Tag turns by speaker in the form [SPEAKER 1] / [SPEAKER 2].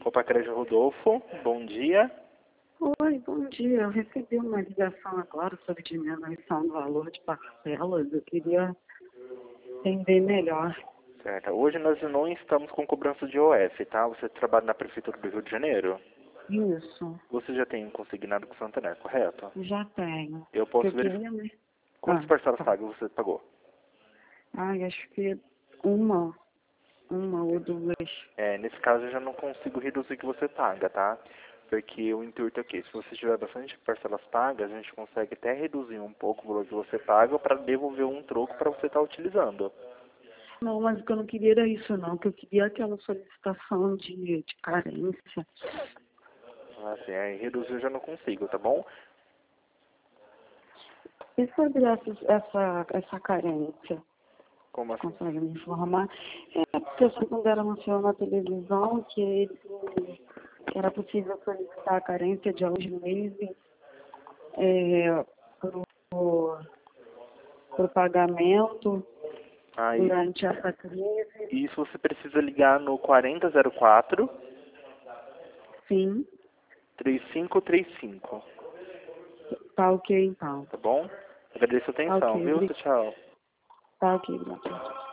[SPEAKER 1] Opa, Crédito Rodolfo, bom dia.
[SPEAKER 2] Oi, bom dia. Eu recebi uma ligação agora sobre diminuição do valor de parcelas. Eu queria entender melhor.
[SPEAKER 1] Certo. Hoje nós não estamos com cobrança de OF, tá? Você trabalha na Prefeitura do Rio de Janeiro?
[SPEAKER 2] Isso,
[SPEAKER 1] Você já tem um consignado com o Santander, correto?
[SPEAKER 2] já tenho.
[SPEAKER 1] Eu posso
[SPEAKER 2] Eu
[SPEAKER 1] verificar.
[SPEAKER 2] queria, né?
[SPEAKER 1] Quantas parcelas
[SPEAKER 2] Tá.
[SPEAKER 1] pagas você pagou?
[SPEAKER 2] Ai, acho que uma ou duas.
[SPEAKER 1] Nesse caso eu já não consigo reduzir o que você paga, tá? Porque o intuito é que se você tiver bastante parcelas pagas, a gente consegue até reduzir um pouco o valor que você paga para devolver um troco para você estar utilizando.
[SPEAKER 2] Não, mas o que eu não queria era isso, não. O que eu queria é aquela solicitação de carência.
[SPEAKER 1] Assim, aí reduzir eu já não consigo, tá bom?
[SPEAKER 2] E sobre essa carência?
[SPEAKER 1] Como
[SPEAKER 2] Você
[SPEAKER 1] assim?
[SPEAKER 2] consegue me informar? É porque o Santander anunciou na televisão que era possível solicitar a carência de alguns meses para o pagamento
[SPEAKER 1] Aí,
[SPEAKER 2] durante essa crise.
[SPEAKER 1] isso você precisa ligar no 4004
[SPEAKER 2] Sim,
[SPEAKER 1] 3535,
[SPEAKER 2] tá ok então.
[SPEAKER 1] tá bom? Agradeço a
[SPEAKER 2] Tá
[SPEAKER 1] atenção,
[SPEAKER 2] ok,
[SPEAKER 1] viu? Tchau, tchau.
[SPEAKER 2] tá ok, obrigada.